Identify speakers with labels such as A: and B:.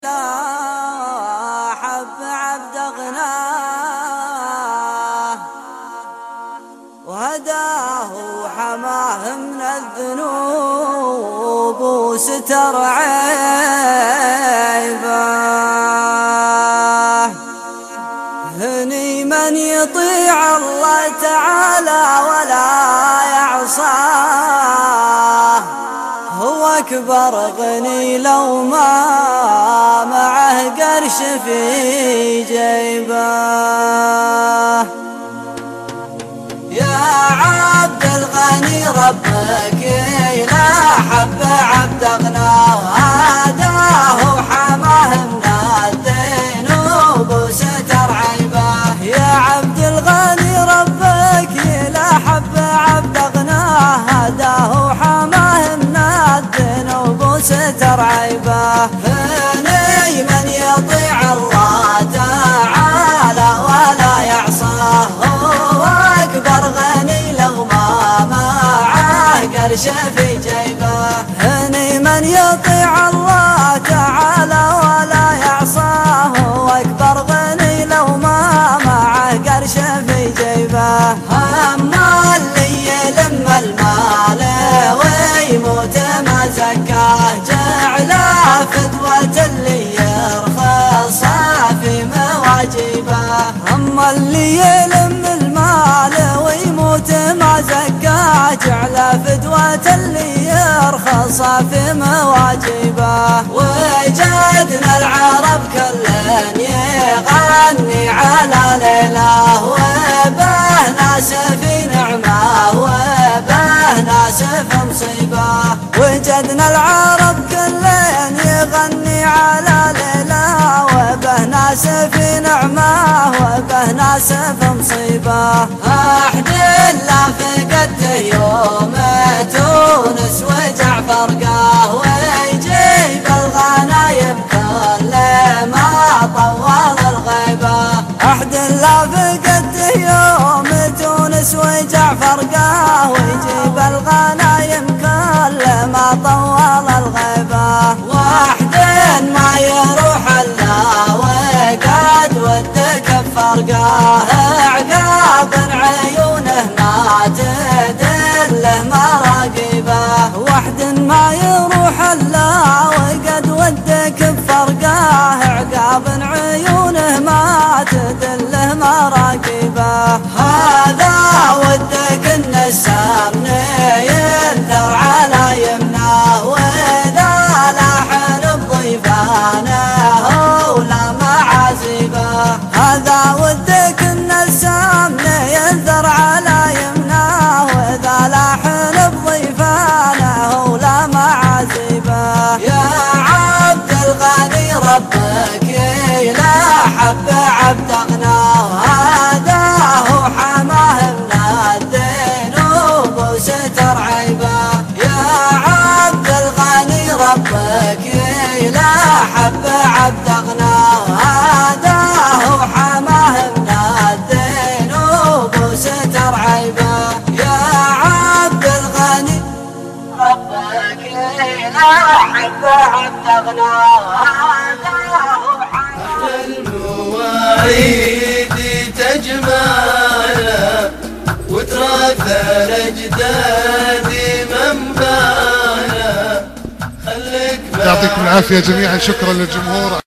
A: حب عبد غناه وهداه وحماه من الذنوب وستر عيبه. هني من يطيع الله تعالى ولا يعصاه، هو أكبر غني لو ما معه قرش في جيبه. يا عبد الغني ربك لا حب عبد غناه وهداه وحماه من الذنوب وستر عيبه. يا عبد الغني ربك لا حب عبد غناه هداه وحماه من الذنوب وستر عيبه. هني من يطيع الله تعالى ولا يعصاه، هو أكبر غني لو ما معه قرش في جيبه. هني من يطيع الله تعالى ولا يعصاه، هو أكبر غني لو ما معه قرش في جيبه. أما اللي يلم المال ويموت ما زكاه، جعله فدوة اللي يرخص في مواجبه. أما اللي يلم المال ويموت ما زكاه، جعله فدوة اللي يرخص في مواجبه. وجدنا العرب كلن يغني على ليله، وبه ناس في نعمه وبه ناس في مصيبه. وجدنا العرب كلن يغني على ليله، وبه ناس في نعمه وبه ناس في مصيبه. أحد لا فقدته يوم تونس وجعفر قاه، ويجيب الغنايم كل ما طول الغيبه. أحد لا فقدته يوم تونس وجعفر قاه، ويجيب الغنايم كل ما طول الغيبه. واحد ما يروح الا وقد ودك فرقاه، عقاب عيونه ما تدله مراقبه. واحد ما يروح الا وقد ودك بفرقاه، عقاب عيونه ما تدله مراقبه. هذا ودك النسام ينثر على يمناه، واذا لاحن بضيفانه ولا معازبه. هذا ودك النسام ينثر على يمناه، واذا لاحن بضيفانه ولا معازبه. يا عبد الغني ربك لا حب عبد غناه، هداه وحماه من الذنوب وستر عيبه. يا عبد الغني ربك لا حب عبد غناه، هداه وحماه من الذنوب وستر عيبه. يا عبد الغني ربك لا حب عبد غناه، هداه وحماه.
B: المواعيد تجمعنا وتراثى الاجدادي منبعنا.
C: يعطيكم العافيه جميعا، شكرا للجمهور.